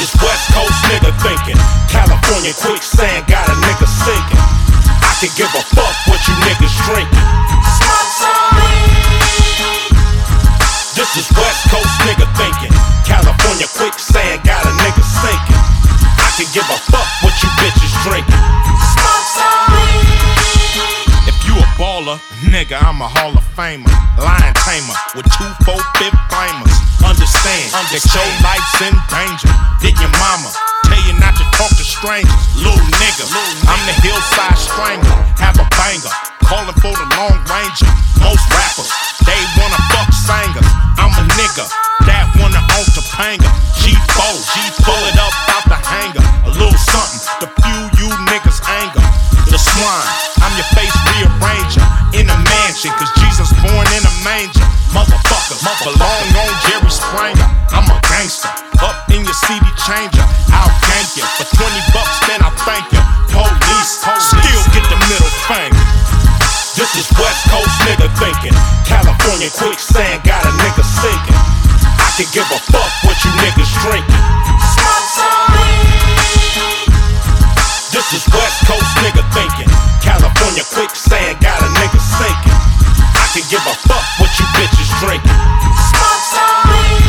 is West Coast nigga thinking. California quicksand got a nigga sinking. I can give a fuck what you niggas drinking. Smoke some weed. This is West Coast nigga thinking. California quicksand got a nigga sinking. I can give a fuck what you bitches drinking. Smoke some weed. If you a baller, nigga, I'm a Hall of Famer. Lion tamer with 2, 4, 5 flamers. Understand that your life's in danger. Did your mama tell you not to talk to strangers? Little nigga, I'm the hillside strangler. Have a banger, calling for the Long Ranger. Most rappers, they wanna fuck singers. I'm a nigga that wanna own Topanga. G4, pull it up out the hanger. A little something to fuel you niggas' anger. The swine, I'm your face rearranger. In a mansion, cause Jesus born in a manger. Motherfuckers belong on Jerry Springer. I'm a gangster, up in your CD changer. I'll gank you for $20, then I'll thank you. Police, still get the middle finger. This is West Coast nigga thinking. California quicksand got a nigga sinking. I can give a fuck what you niggas drinking. Smoke some weed. This is West Coast nigga thinking. California quicksand got a nigga sinking. I can give a fuck what you bitches drinking. Smoke some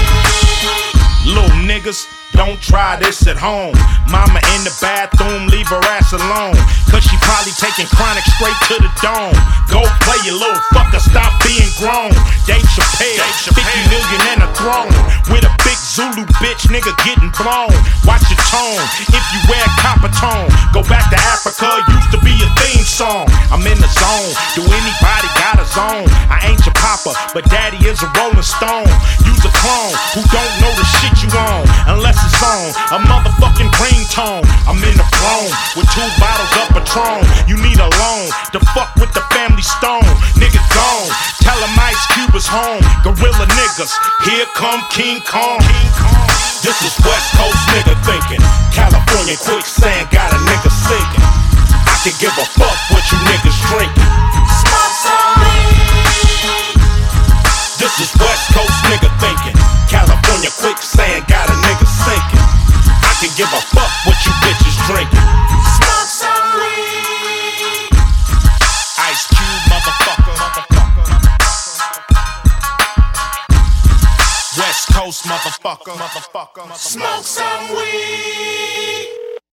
weed. Little niggas, don't try this at home. Mama in the bathroom, leave her ass alone. Cause she probably taking chronic straight to the dome. Go play your little fucker, stop being grown. Dave Chappelle, 50 million and a throne. With a big Zulu bitch, nigga getting blown. Watch your tone, if you wear copper tone. Go back to Africa, used to be a theme song. I'm in the zone, do anybody got a zone? I ain't your papa, but daddy is a rolling stone. Use a clone, who don't know the shit you on. Unless it's on a motherfucking green tone. I'm in the throne with 2 bottles of Patron. You need a loan to fuck with the family stone. Nigga gone, tell him Ice Cube is home. Gorilla niggas, here come King Kong. This is West Coast nigga thinking. California quicksand got a nigga sinking. I can give a fuck what you niggas drinking. Smoke some weed. This is West Coast nigga thinking. California quicksand got a nigga sinking. I can give a fuck what you bitches drinking. Smoke some weed. Ice Cube, motherfucker. West Coast, motherfucker. Smoke some weed.